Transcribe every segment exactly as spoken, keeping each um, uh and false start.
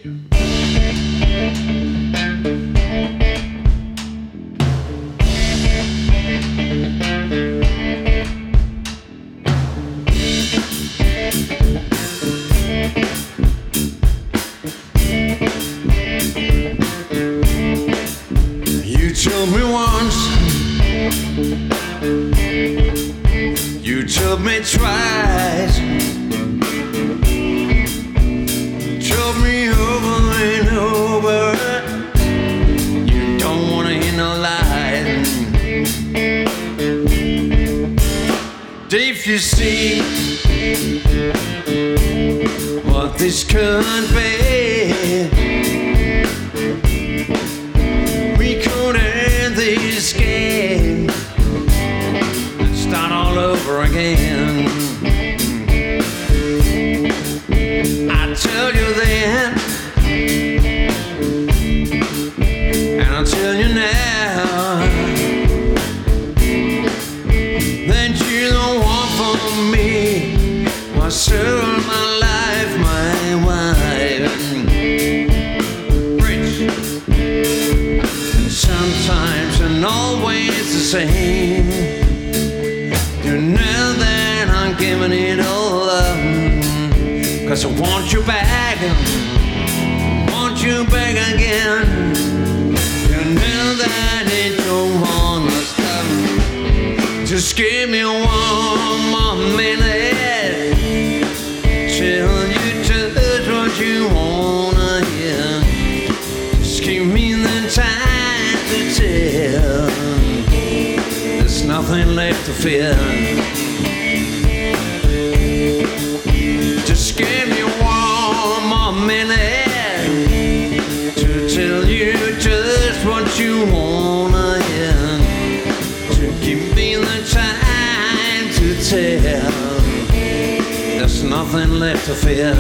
You told me once, you told me twice, told me over and over, you don't wanna hear no lies. If you see what this could be, this game, start all over again. I tell you then, and I'll tell you now, that you're the one for me, my soul, my life, my wife. Rich, and sometimes and always the same. You know that I'm giving it all up, 'cause I want you back, want you back again. You know that it don't wanna stop. Just give me one more minute till you touch what you wanna hear. Just give me the time to tell. There's nothing left to fear. Just give me one more minute to tell you just what you wanna hear. To give me the time to tell. There's nothing left to fear.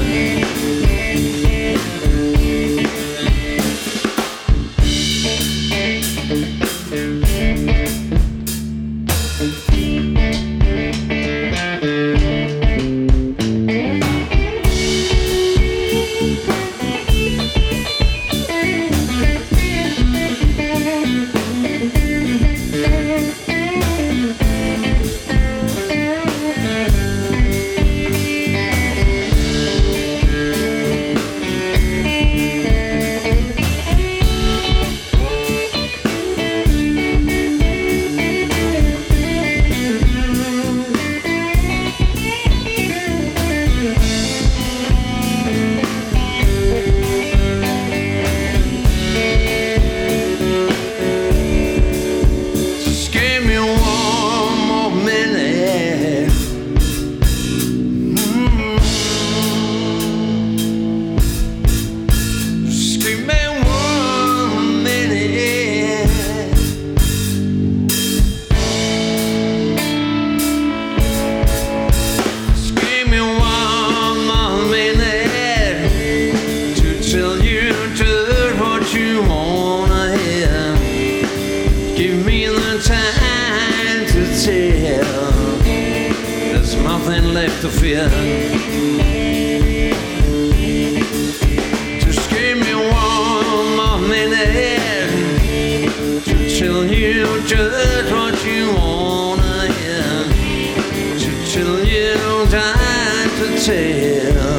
Left to fear. Just give me one more minute to tell you just what you wanna hear. To tell you time to tell.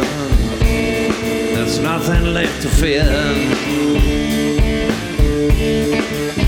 There's nothing left to fear.